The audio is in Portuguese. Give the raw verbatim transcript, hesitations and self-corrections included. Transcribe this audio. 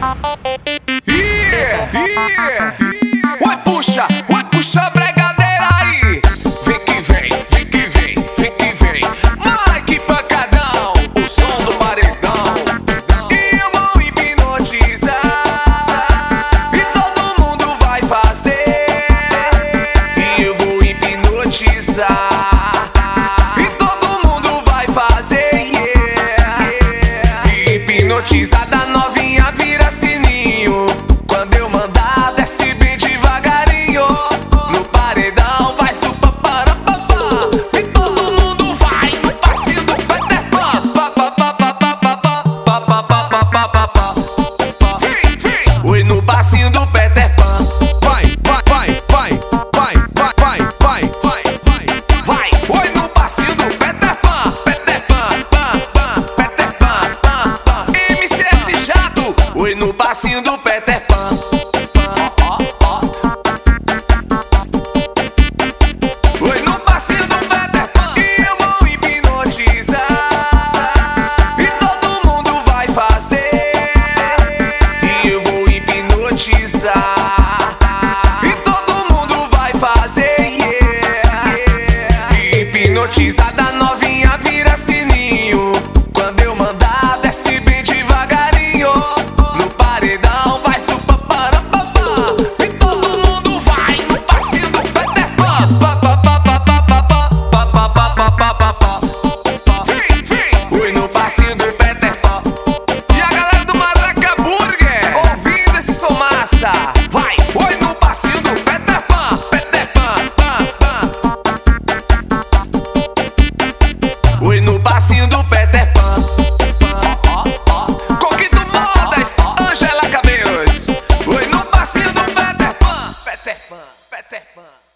Yeah, yeah. Vai puxa, vai puxa a bregadeira aí. Vem que vem, vem que vem, vem que vem. Mike Pancadão, o som do paredão. E eu vou hipnotizar, e todo mundo vai fazer. E eu vou hipnotizar, e todo mundo vai fazer, yeah, yeah. Hipnotizada novinha vira sininho. Quando eu mandar, desce bem devagarinho. No paredão vai super para papá, e todo mundo vai no passinho do Peter Pan. Vem, vem, oi no passinho do Peter Pan. Vai, vai, vai, vai, vai, vai, vai, vai, vai, vai, Vai, oi no passinho do Peter Pan. Peter Pan, Pan, Pan, Peter Pan, Pan, Pan. M C S Jato, oi no passinho do Peter Pan. Oi no passinho do Peter Pan. E eu vou hipnotizar, e todo mundo vai fazer. E eu vou hipnotizar, e todo mundo vai fazer, yeah, yeah. Hipnotizada novinha vira sininho. Quando eu mandar, desce bem devagarinho. No paredão vai super para papá, e todo mundo vai no passinho do Peter Pan. Vem, vem, oi no passinho do Peter Pan. E a galera do Maraca Burger ouvindo esse som massa. Vai, oi no passinho do Peter Pan. Peter Pan, Pan, Pan. Oi no passinho do Peter Pan. Coquito Modas, Angela Cabelos. Oi no passinho do Peter Pan. Peter Pan, Peter Pan.